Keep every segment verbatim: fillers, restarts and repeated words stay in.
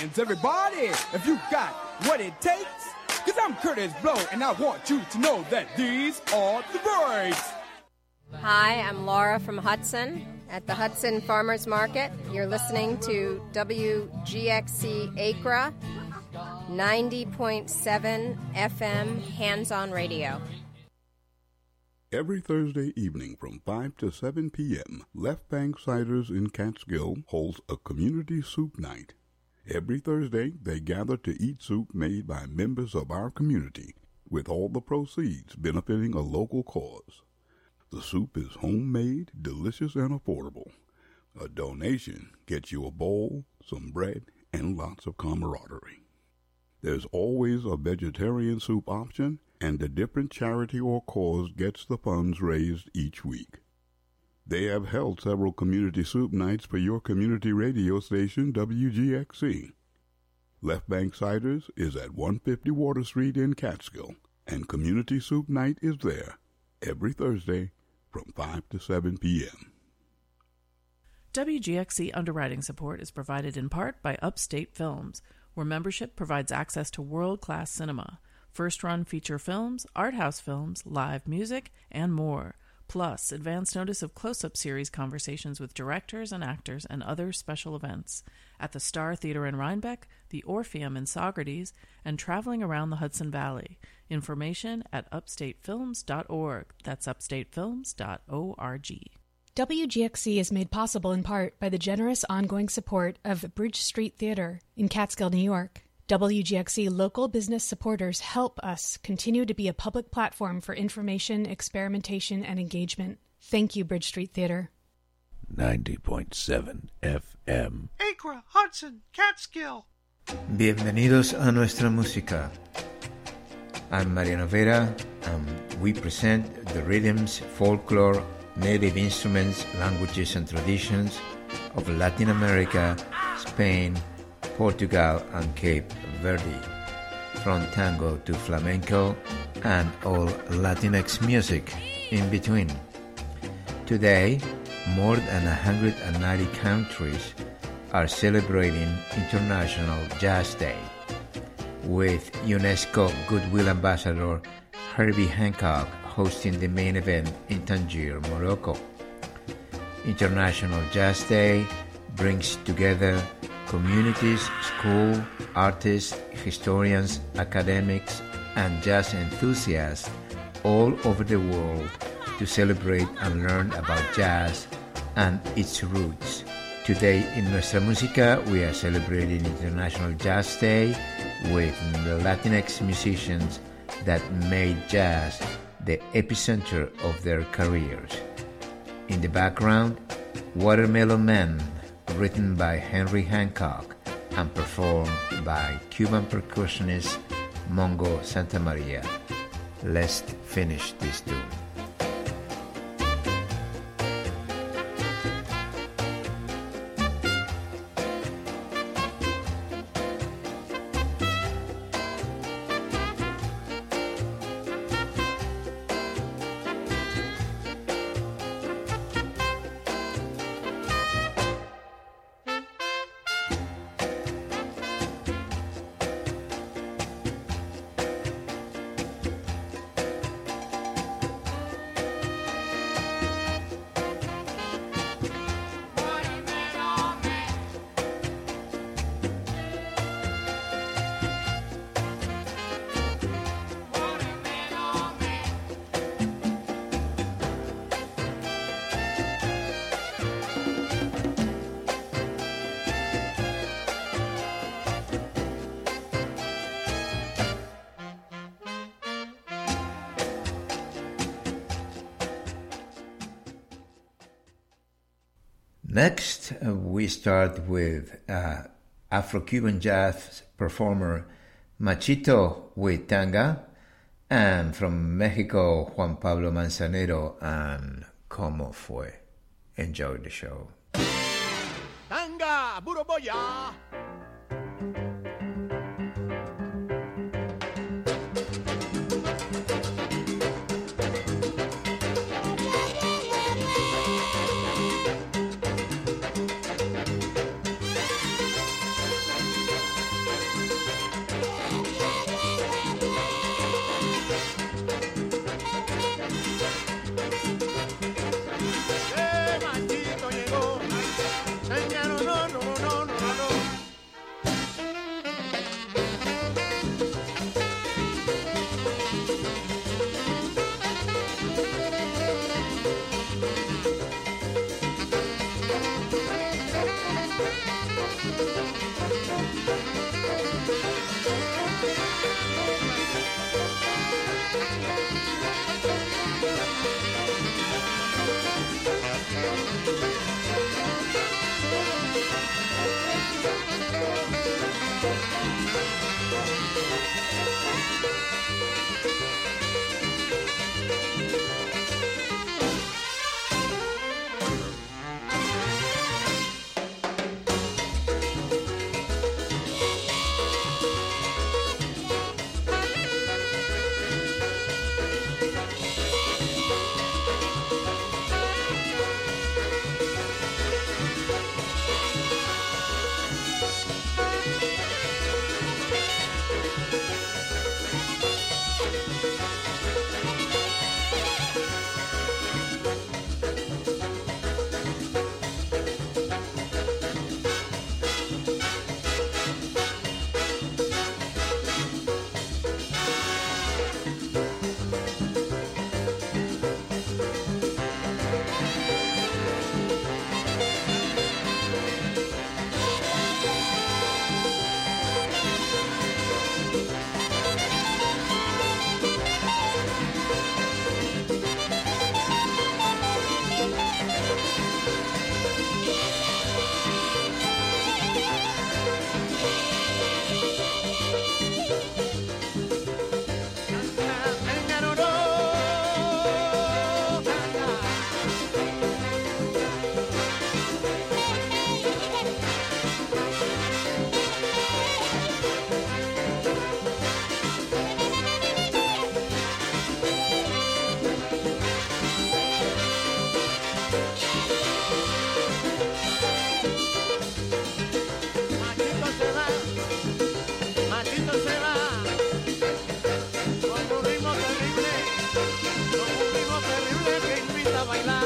hands, everybody, if you got what it takes. Cause I'm Curtis Blow, and I want you to know that these are the breaks. Hi, I'm Laura from Hudson at the Hudson Farmers Market. You're listening to W G X C Acra, ninety point seven F M Hands-On Radio. Every Thursday evening from five to seven p.m., Left Bank Ciders in Catskill holds a community soup night. Every Thursday, they gather to eat soup made by members of our community, with all the proceeds benefiting a local cause. The soup is homemade, delicious, and affordable. A donation gets you a bowl, some bread, and lots of camaraderie. There's always a vegetarian soup option, and a different charity or cause gets the funds raised each week. They have held several community soup nights for your community radio station, W G X C. Left Bank Ciders is at one fifty Water Street in Catskill, and Community Soup Night is there every Thursday from five to seven p.m. W G X C underwriting support is provided in part by Upstate Films, where membership provides access to world-class cinema, first-run feature films, art house films, live music, and more, plus advance notice of close-up series conversations with directors and actors and other special events at the Star Theater in Rhinebeck, the Orpheum in Saugerties, and traveling around the Hudson Valley. Information at upstate films dot org. That's upstate films dot org. W G X C is made possible in part by the generous ongoing support of Bridge Street Theater in Catskill, New York. W G X C local business supporters help us continue to be a public platform for information, experimentation, and engagement. Thank you, Bridge Street Theater. ninety point seven F M. Acra, Hudson, Catskill. Bienvenidos a nuestra música. I'm Mariano Vera, and we present the rhythms, folklore, native instruments, languages, and traditions of Latin America, Spain, Portugal, and Cape Verde, from tango to flamenco and all Latinx music in between. Today, more than one hundred ninety countries are celebrating International Jazz Day, with UNESCO Goodwill Ambassador Herbie Hancock hosting the main event in Tangier, Morocco. International Jazz Day brings together communities, school, artists, historians, academics, and jazz enthusiasts all over the world to celebrate and learn about jazz and its roots. Today in Nuestra Música, we are celebrating International Jazz Day with the Latinx musicians that made jazz the epicenter of their careers. In the background, Watermelon Man, written by Henry Hancock and performed by Cuban percussionist Mongo Santamaria. Let's finish this tune. Next, uh, we start with uh, Afro-Cuban jazz performer Machito with Tanga, and from Mexico, Juan Pablo Manzanero and Como Fue. Enjoy the show. Tanga, Buroboya. mañana.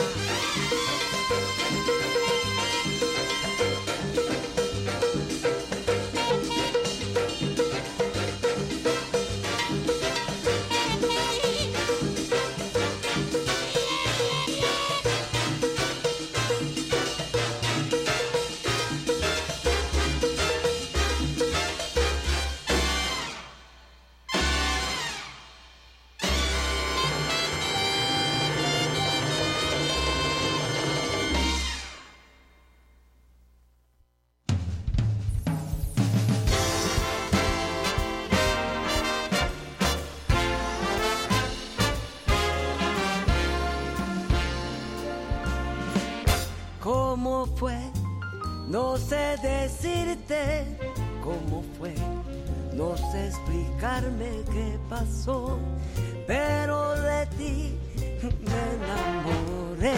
¿Cómo fue? No sé decirte cómo fue, no sé explicarme qué pasó, pero de ti me enamoré.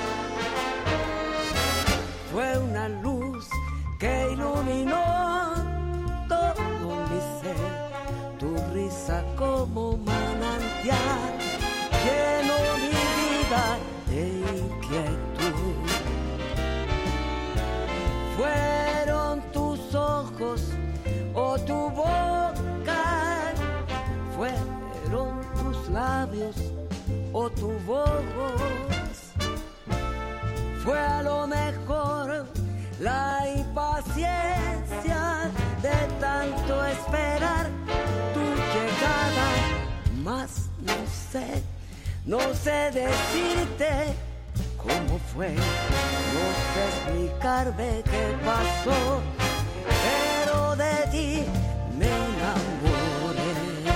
Fue una luz que iluminó todo mi ser, tu risa como manantial llenó mi vida de inquietud. Fueron tus ojos o tu boca, fueron tus labios o tu voz. Fue a lo mejor la impaciencia de tanto esperar tu llegada, mas no sé, no sé decirte cómo fue, no sé explicarme qué pasó, pero de ti me enamoré.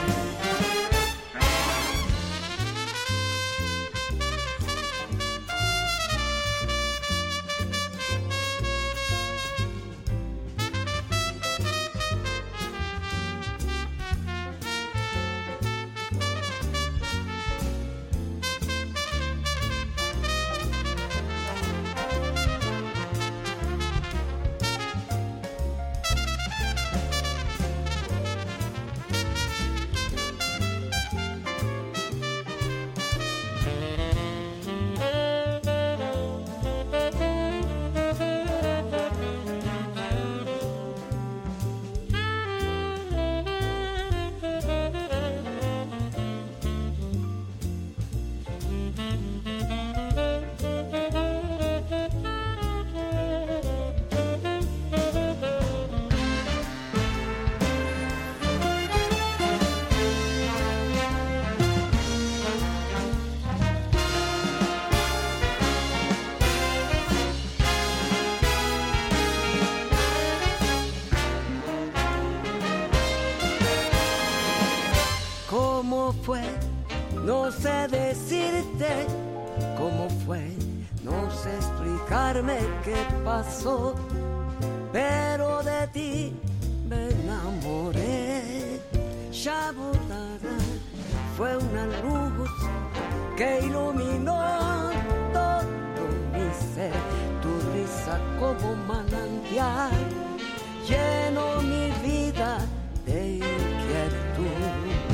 Fue, no sé decirte cómo fue, no sé explicarme qué pasó, pero de ti me enamoré. Shabutara fue una luz que iluminó todo mi ser, tu risa como manantial llenó mi vida de inquietud.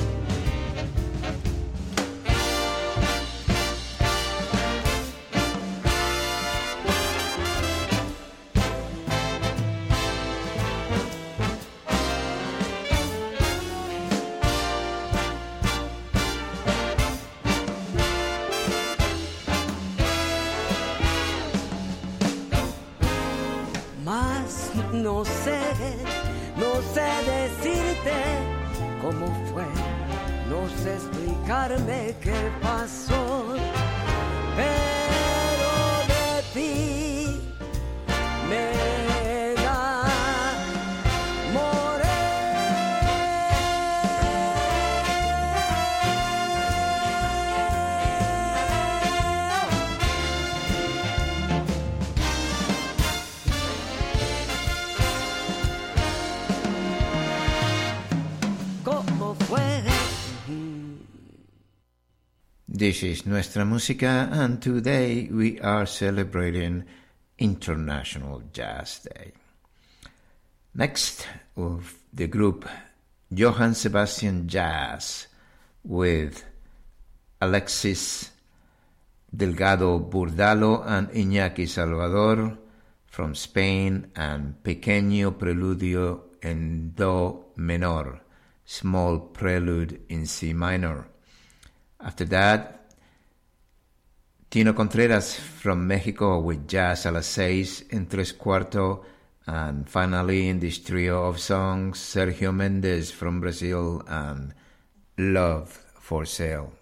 No sé, no sé decirte cómo fue, no sé explicarme qué pasó, pero de ti me This is Nuestra Música, and today we are celebrating International Jazz Day. Next, of the group Johann Sebastian Jazz with Alexis Delgado Burdalo and Iñaki Salvador from Spain, and Pequeño Preludio en Do menor, Small Prelude in C minor. After that, Tino Contreras from Mexico with Jazz a las seis en tres cuarto, and finally in this trio of songs, Sergio Mendes from Brazil and Love for Sale.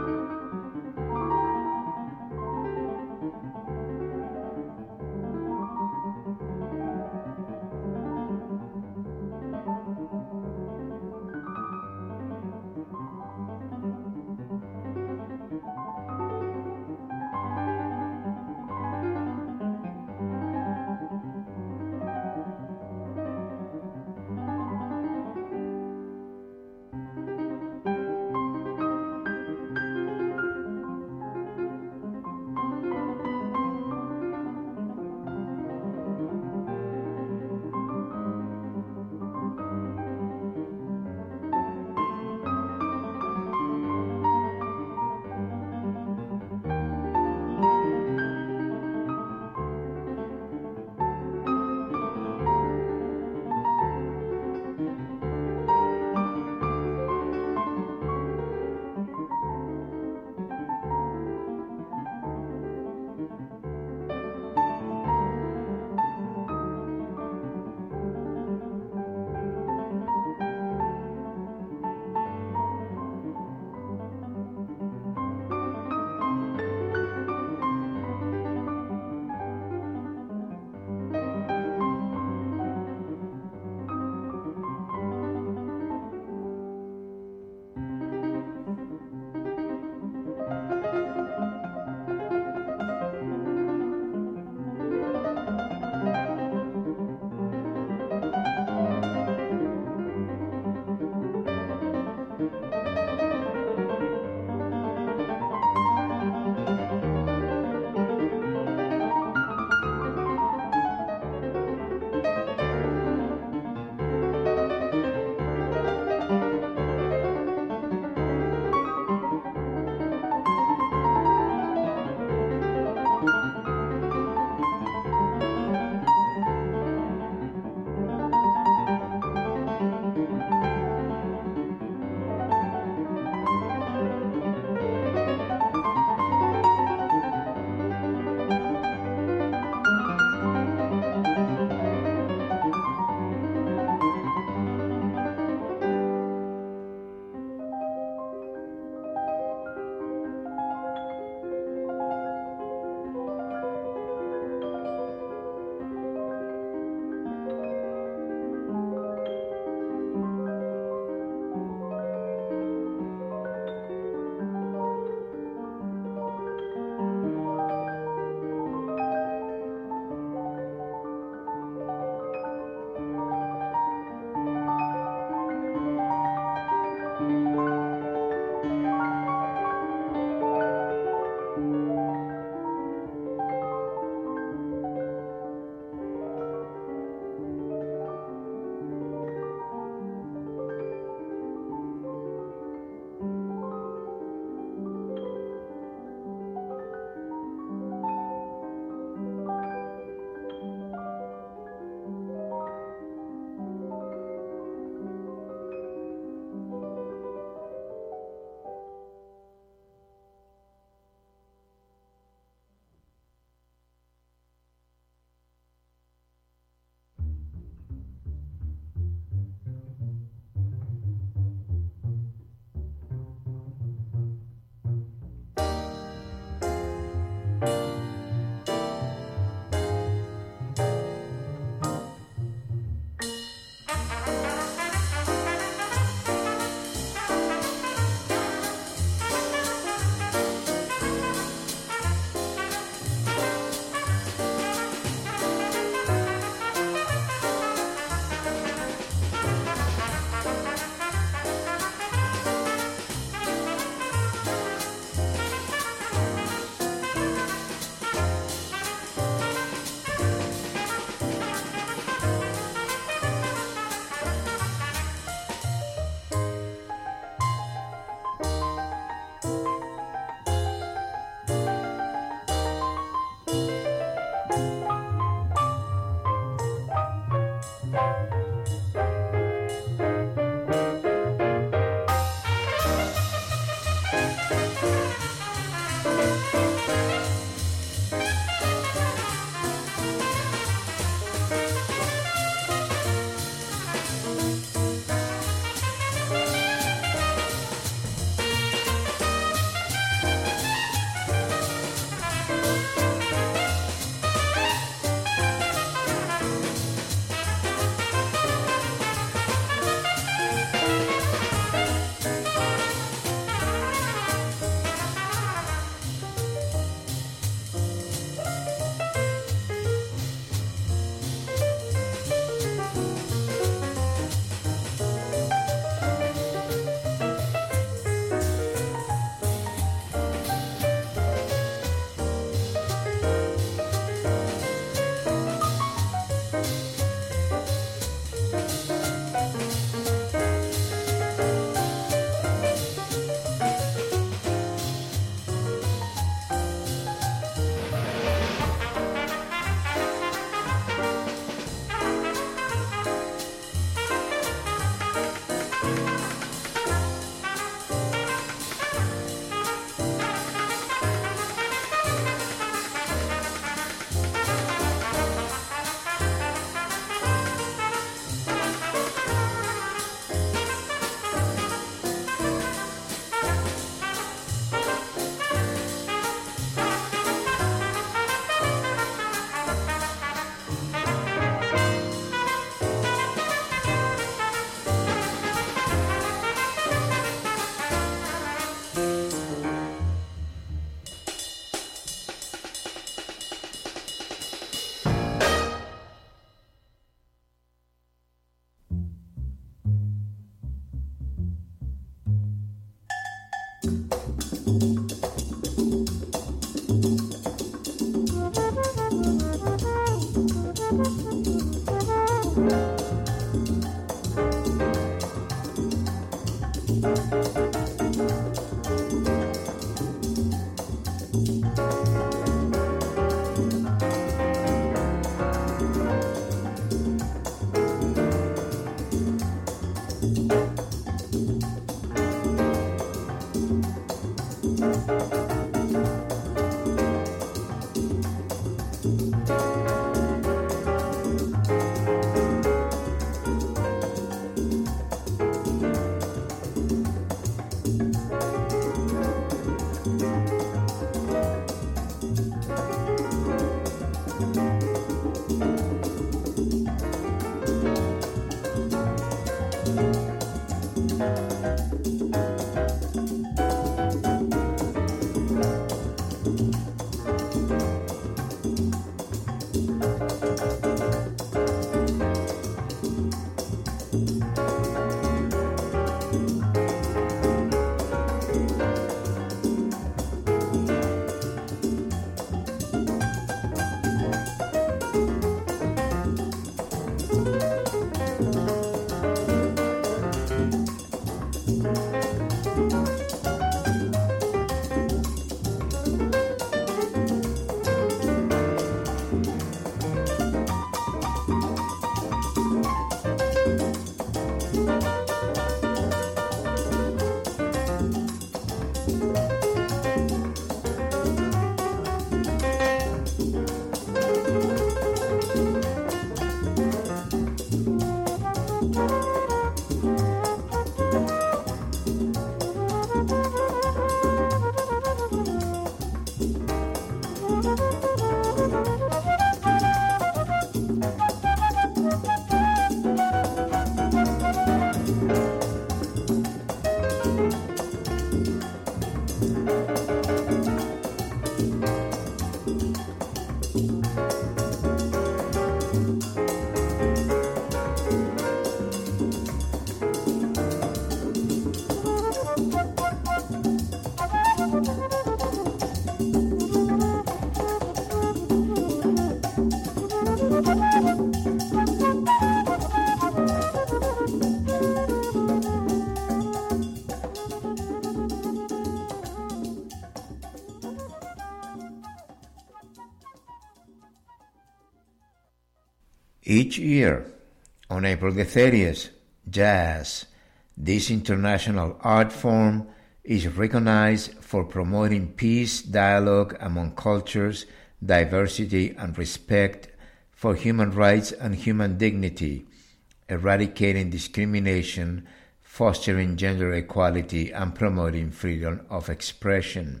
Each year, on April the thirtieth, jazz, this international art form, is recognized for promoting peace, dialogue among cultures, diversity, and respect for human rights and human dignity, eradicating discrimination, fostering gender equality, and promoting freedom of expression.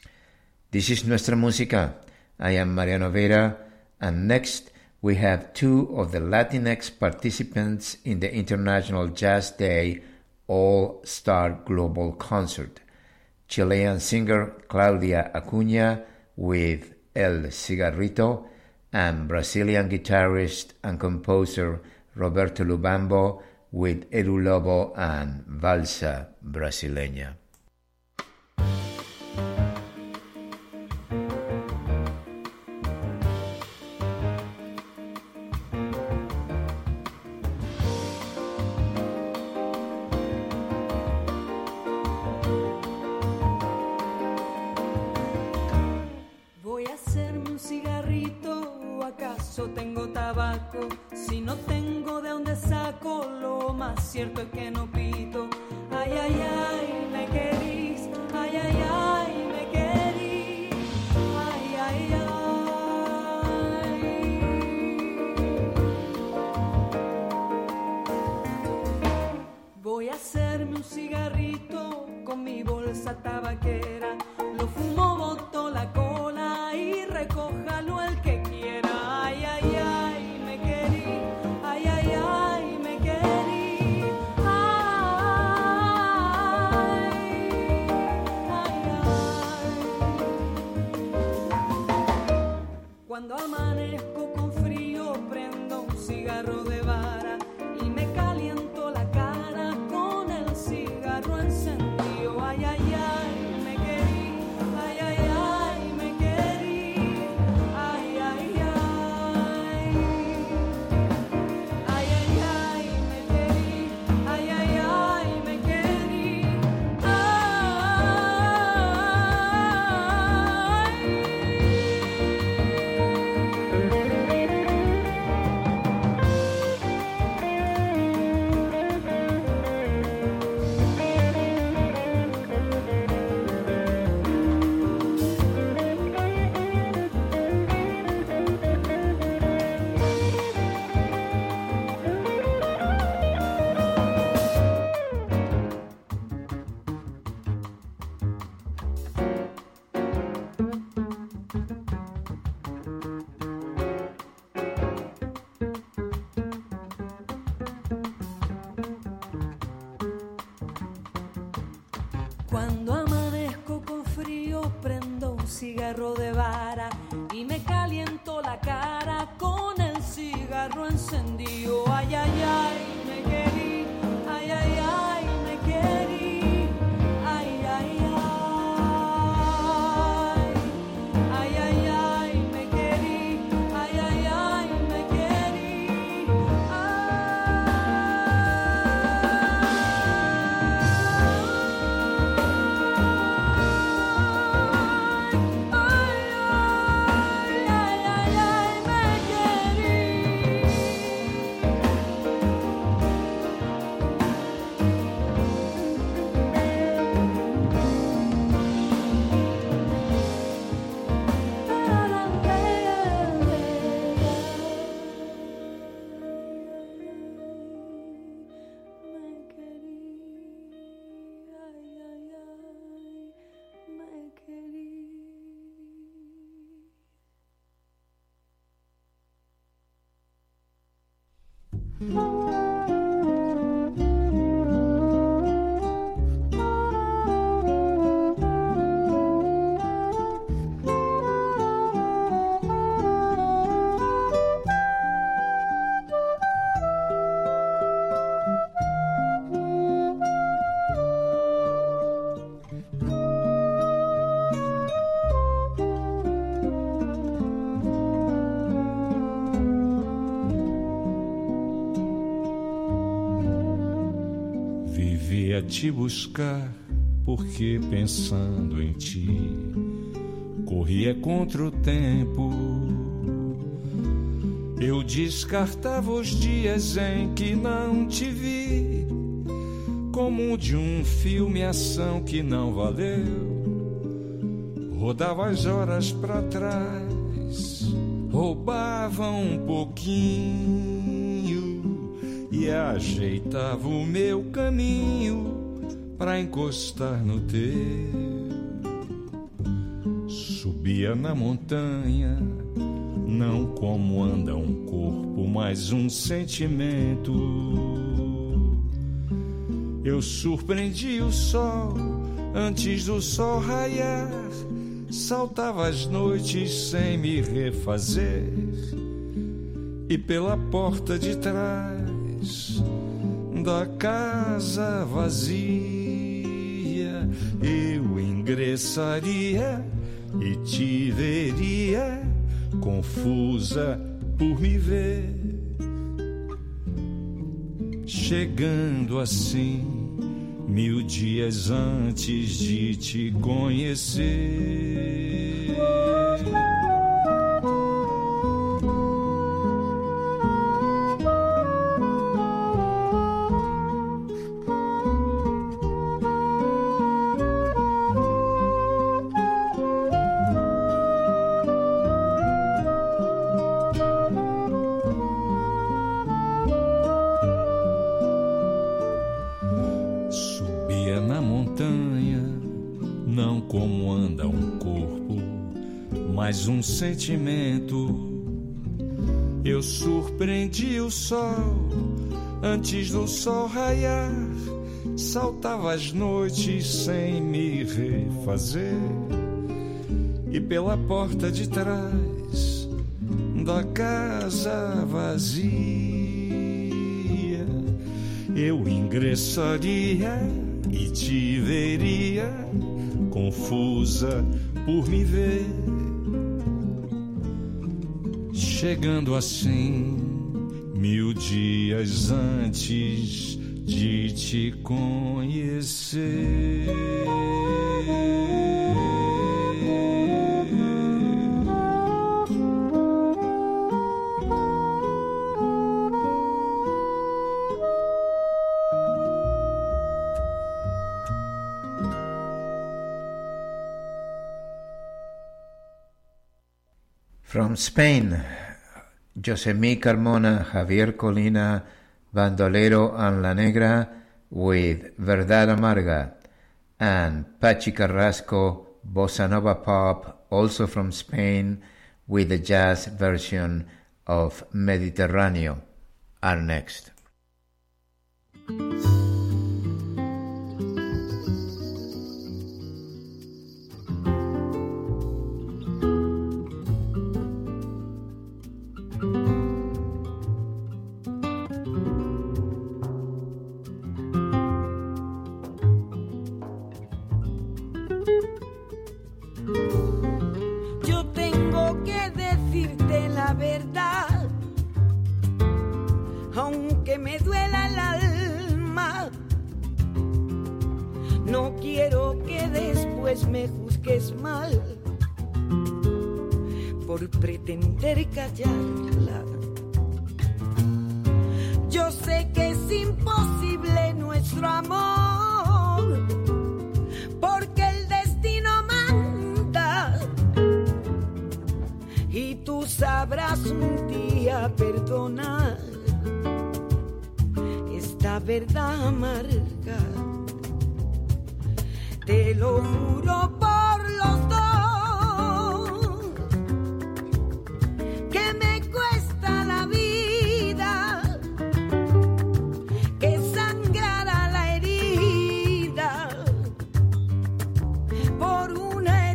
This is Nuestra Música. I am Mariano Vera, and next we have two of the Latinx participants in the International Jazz Day All-Star Global Concert. Chilean singer Claudia Acuña with El Cigarrito, and Brazilian guitarist and composer Roberto Lubambo with Edu Lobo and Valsa Brasileña. Si no tengo de dónde saco, lo más cierto es que no pito. Ay, ay, ay, me querís. Ay, ay, ay, me querís. Ay, ay, ay. Voy a hacerme un cigarrito con mi bolsa tabaquera. Lo fumo, boto la cola y recójalo el que quiera. Ay, ay, ay. Cuando amanezco con frío prendo un cigarro de vara y me caliento la cara con el cigarro encendido. Ay, ay, ay, me quedé. Cuando amanezco con frío prendo un cigarro de vara y me caliento la cara con el cigarro encendido. Ay, ay, ay, me querí, ay, ay, ay, me querí, ay, ay, ay, ay, ay, ay, me querí, ay, ay, ay, me querí, Vivia te buscar porque pensando em ti corria contra o tempo. Eu descartava os dias em que não te vi, como de um filme ação que não valeu. Rodava as horas pra trás, roubava um pouquinho e ajeitava o meu caminho pra encostar no teu. Subia na montanha, não como anda um corpo, mas um sentimento. Eu surpreendi o sol antes do sol raiar, saltava as noites sem me refazer, e pela porta de trás da casa vazia eu ingressaria e te veria confusa por me ver, chegando assim mil dias antes de te conhecer. Mais um sentimento. Eu surpreendi o sol antes do sol raiar, saltava as noites sem me refazer, e pela porta de trás da casa vazia eu ingressaria e te veria confusa por me ver, chegando assim mil dias antes de te conhecer. From Spain, Josemí Carmona, Javier Colina, Bandolero and La Negra with Verdad Amarga, and Pachi Carrasco, Bossa Nova Pop, also from Spain, with the jazz version of Mediterráneo, are next. vez me juzgues mal por pretender callarla. Yo sé que es imposible nuestro amor, porque el destino manda, y tú sabrás un día perdonar esta verdad amarga. Te lo juro por los dos, que me cuesta la vida, que sangrará la herida por una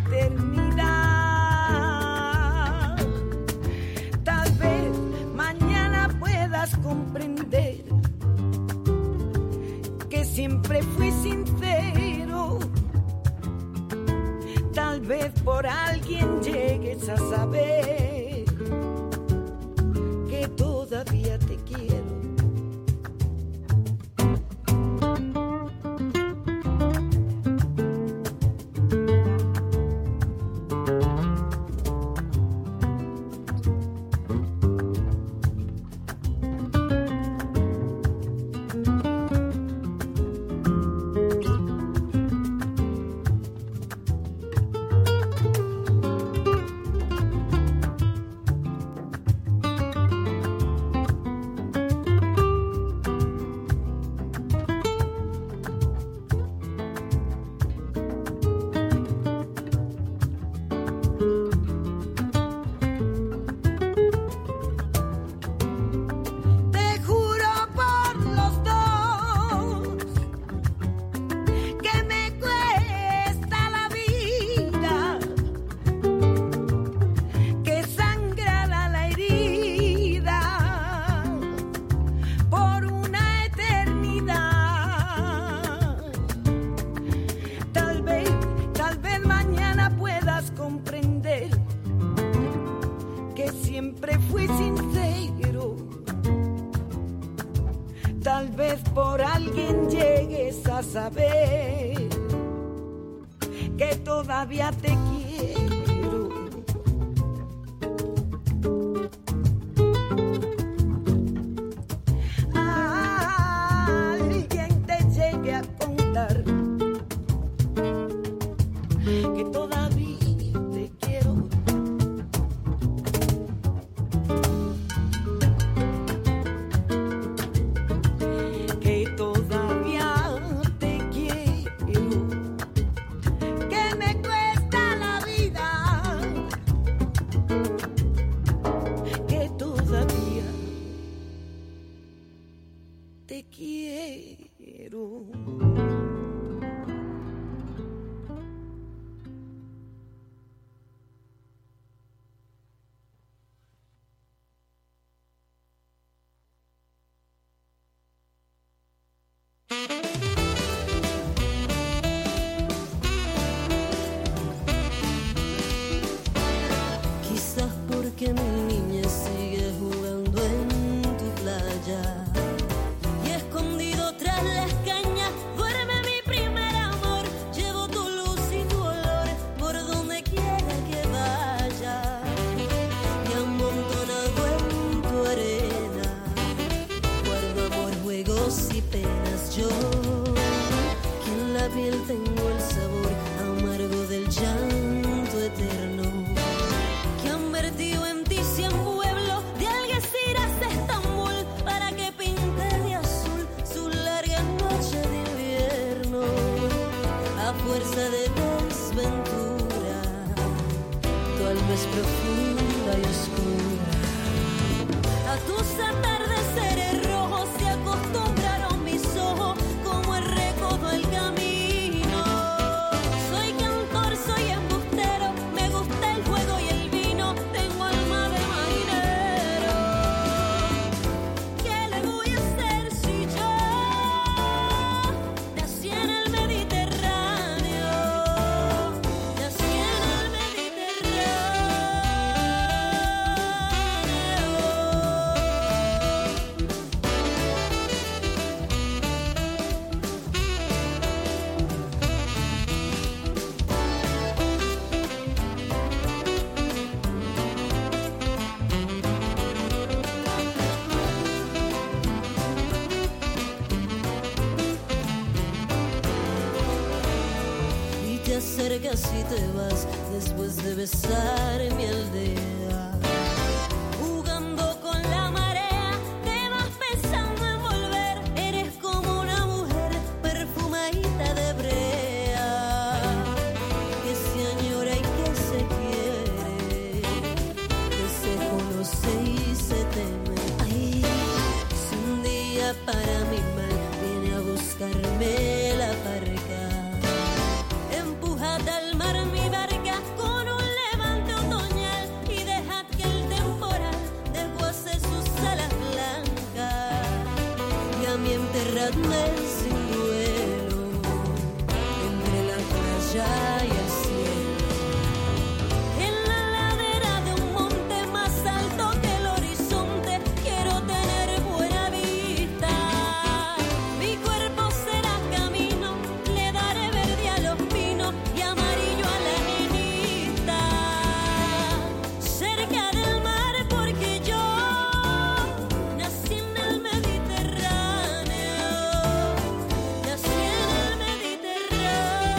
eternidad. Tal vez mañana puedas comprender que siempre fui sincero. Tal vez por alguien llegues a saber que todavía te quiero. Saber que todavía te quiero. Alguien te llegue a contar que todavía te quiero. Que todavía te quiero. Quizás porque mi niña sigue jugando en tu playa, tras las cañas duerme mi primer amor. Llevo tu luz y tu olor por donde quiera que vaya, y amontonado en tu arena guardo amor, juegos y penas. Yo, que en la piel tengo el sabor amargo del llanto eterno, que han vertido en ti cien pueblos de Algeciras a Estambul para que pinte de azul su larga noche de invierno. A fuerza de desventura, tu alma es profunda y oscura. A tus atardeceres rojos se acostumbraron mis ojos como el recodo al camino. Soy cantor, soy embustero, me gusta el juego y el vino, tengo alma de marinero. ¿Qué le voy a hacer si yo nací en el Mediterráneo? Nací en el Mediterráneo. acercas y te vas después de besar mi aldea. Jugando con la marea, te vas pensando en volver. Eres como una mujer perfumadita de brea, que se añora y que se quiere, que se conoce y se teme. Ay, si un día para mi mal viene a buscarme la parca, empujad al mar mi barca con un levante otoñal y dejad que el temporal desguace sus alas blancas, y a mí enterradme sin duelo entre la playa y el cielo, en la ladera de un monte más alto que el horizonte. Quiero tener buena vista, mi cuerpo será camino, le daré verde a los pinos y amarillo a la arenita, cerca del mar, porque yo nací en el Mediterráneo, nací en el Mediterráneo.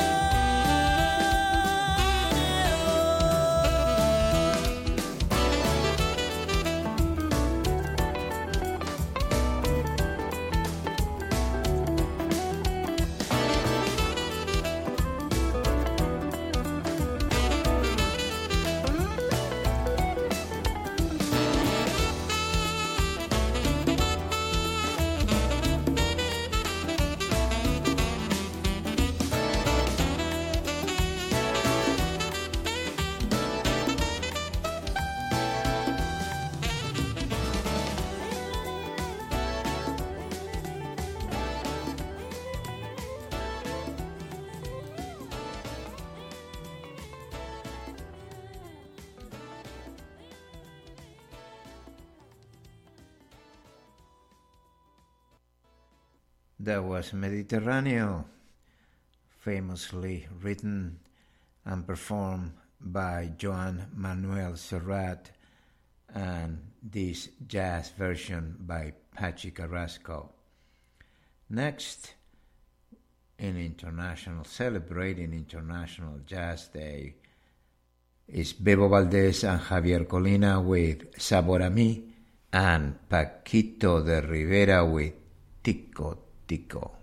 That was Mediterraneo, famously written and performed by Joan Manuel Serrat, and this jazz version by Pachi Carrasco. Next, in international, celebrating International Jazz Day, is Bebo Valdez and Javier Colina with Sabor a Mí, and Paquito de Rivera with Tico Tico.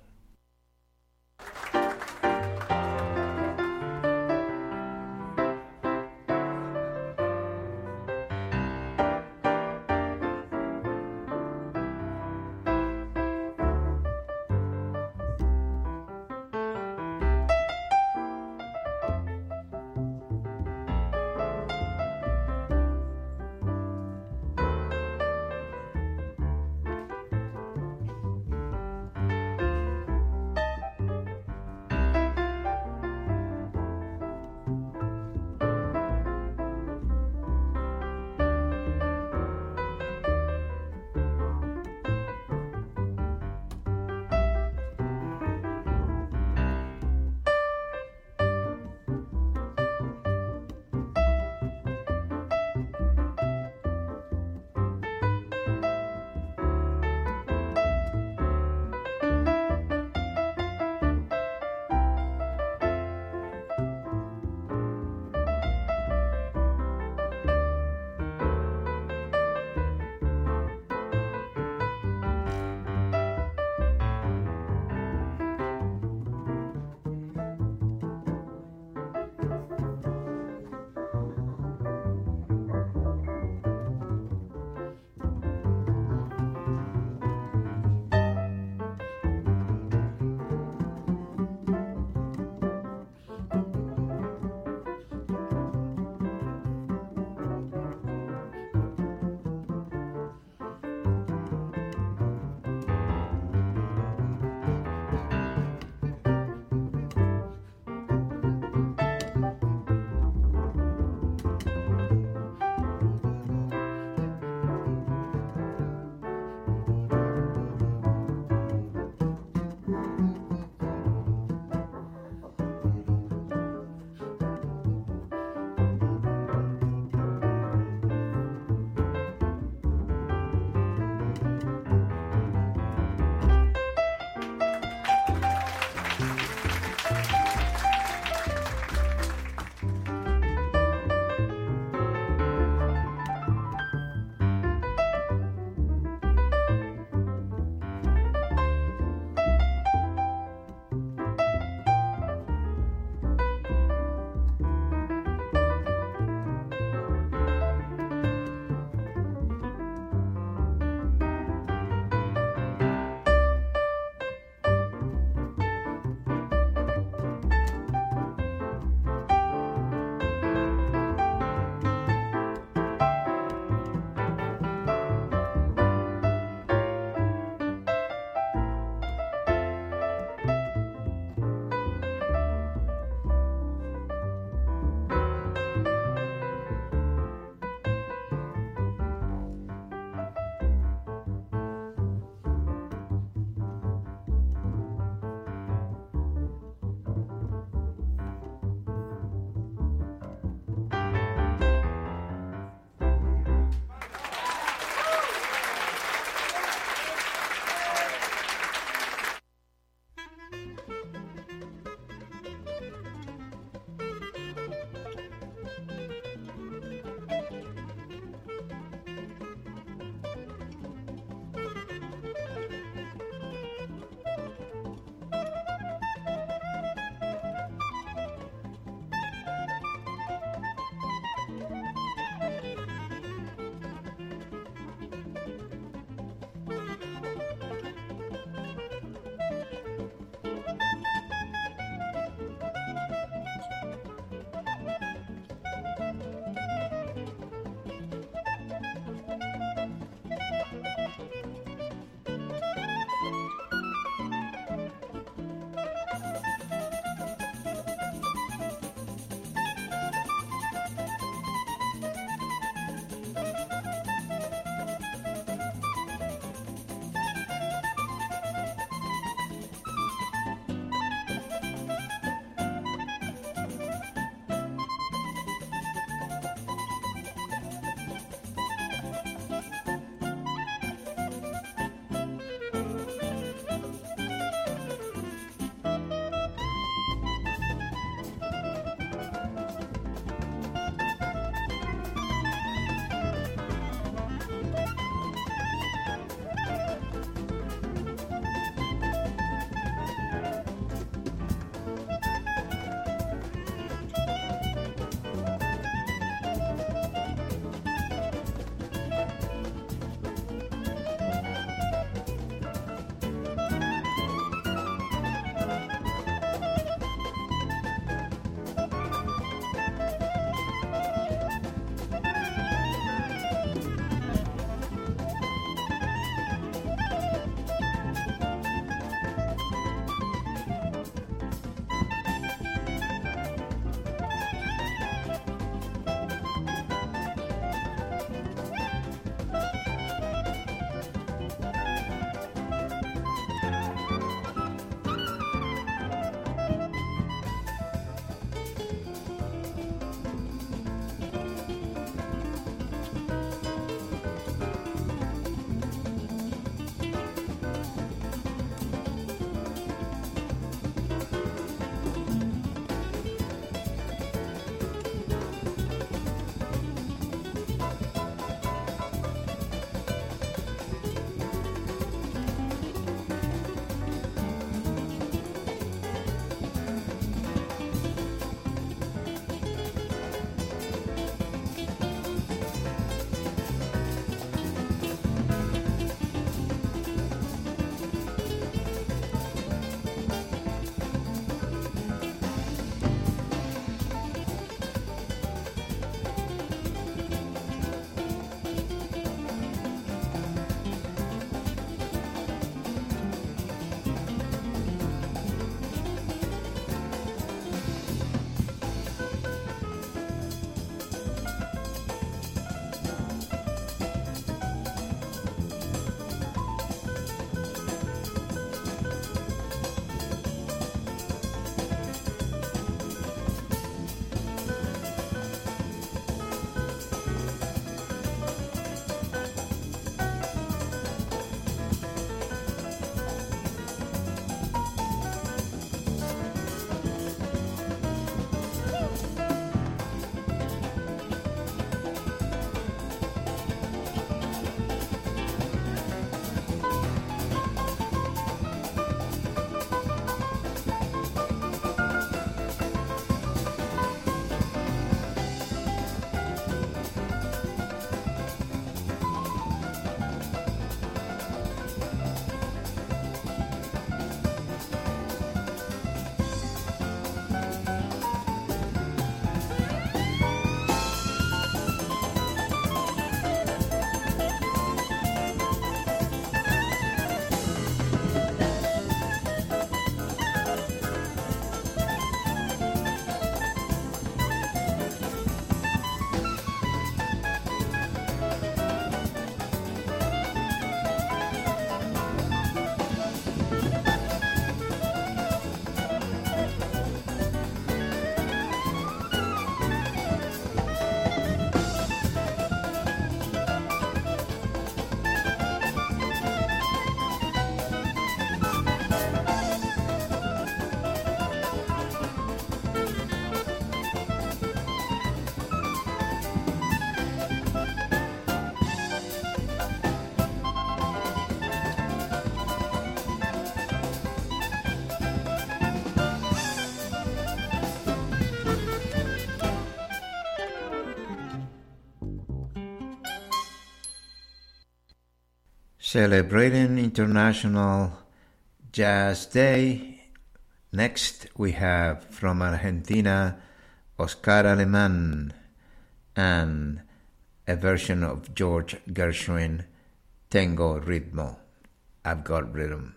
Celebrating International Jazz Day. Next we have from Argentina Oscar Alemán and a version of George Gershwin, Tengo Ritmo, I've Got Rhythm.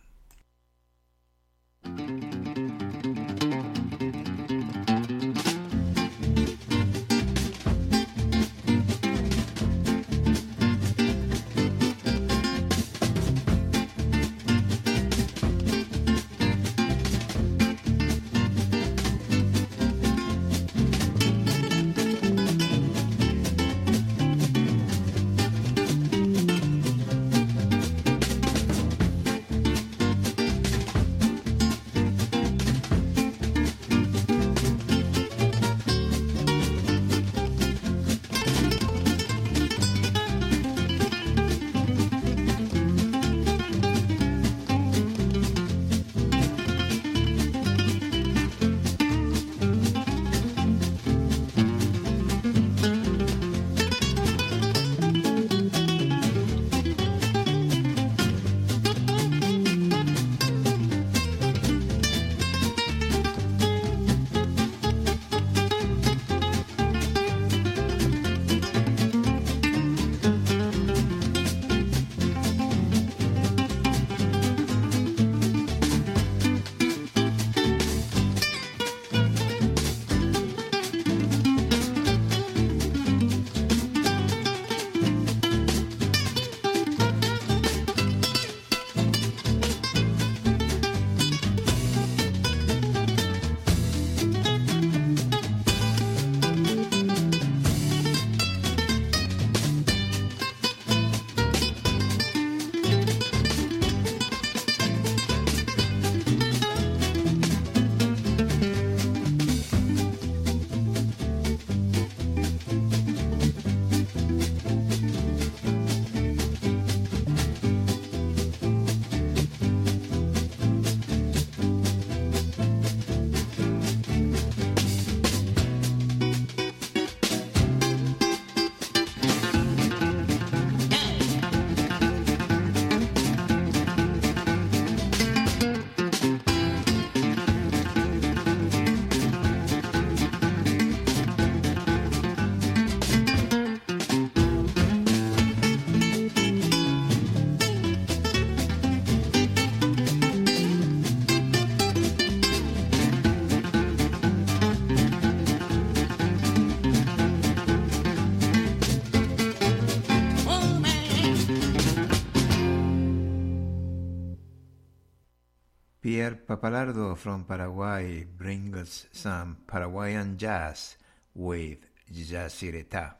Pierre Papalardo from Paraguay brings us some Paraguayan jazz with Jazzireta.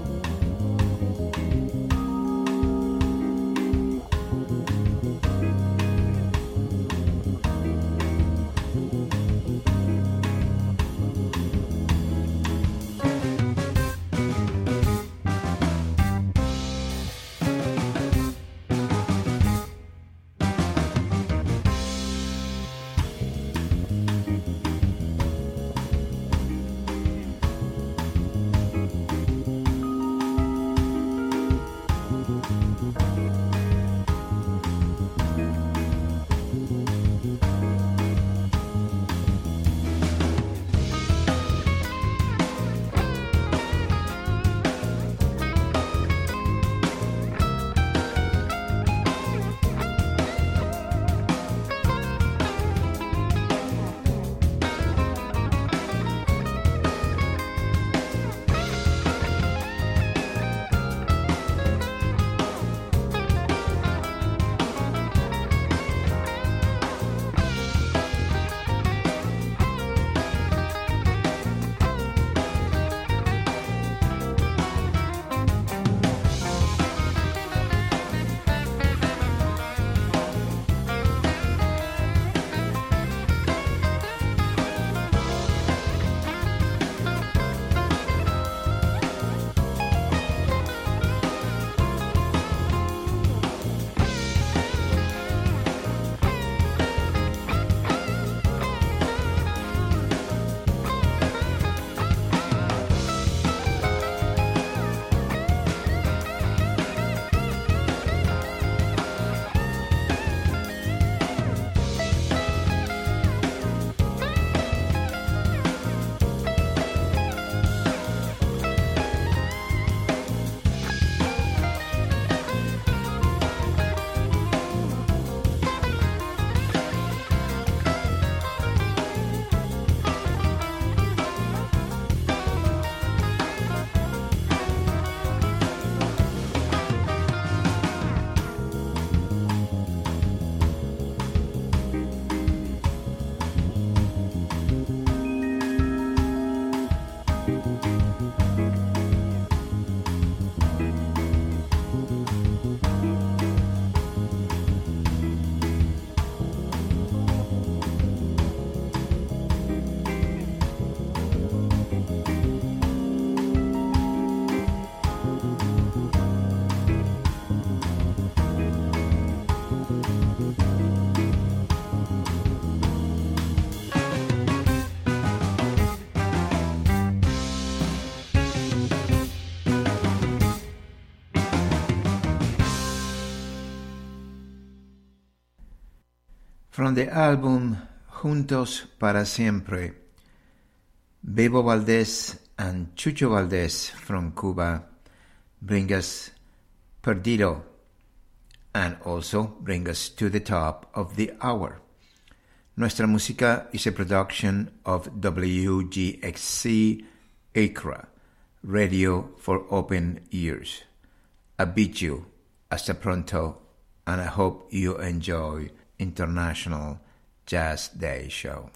Thank you. From the album Juntos para Siempre, Bebo Valdés and Chucho Valdés from Cuba bring us Perdido, and also bring us to the top of the hour. Nuestra Música is a production of W G X C Acra, Radio for Open Ears. I bid you hasta pronto, and I hope you enjoy International Jazz Day Show.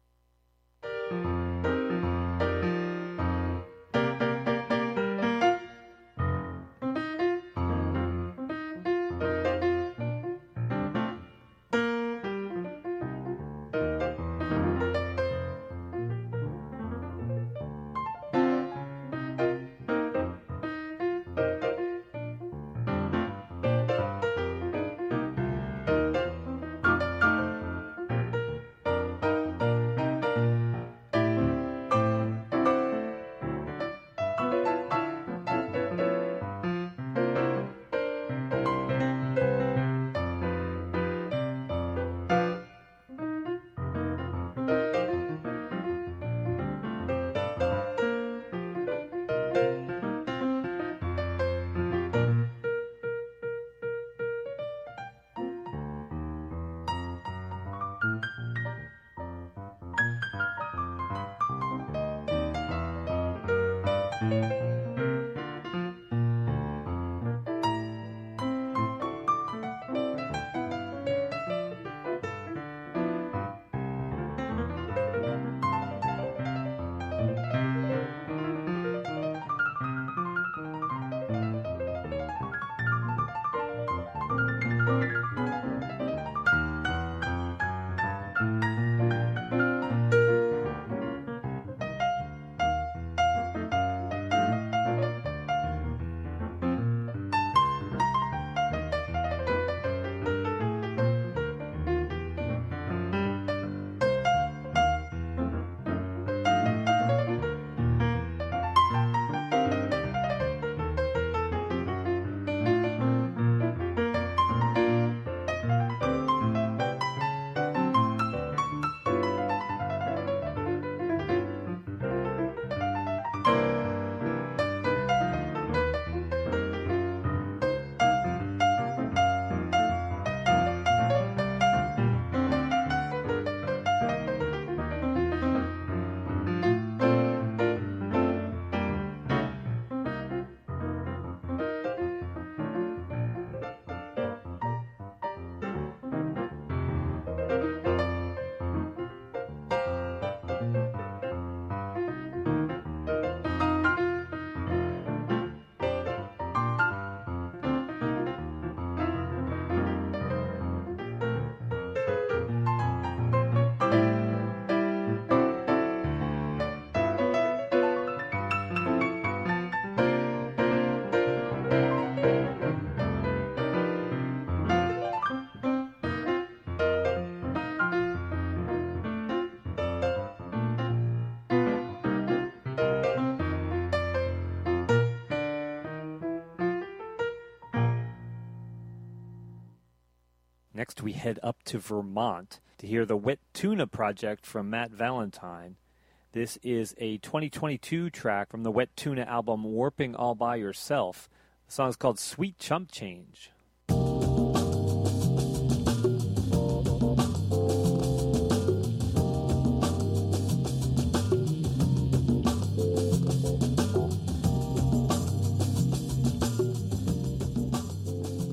Next, we head up to Vermont to hear the Wet Tuna Project from Matt Valentine. This is a twenty twenty-two track from the Wet Tuna album Warping All By Yourself. The song is called Sweet Chump Change.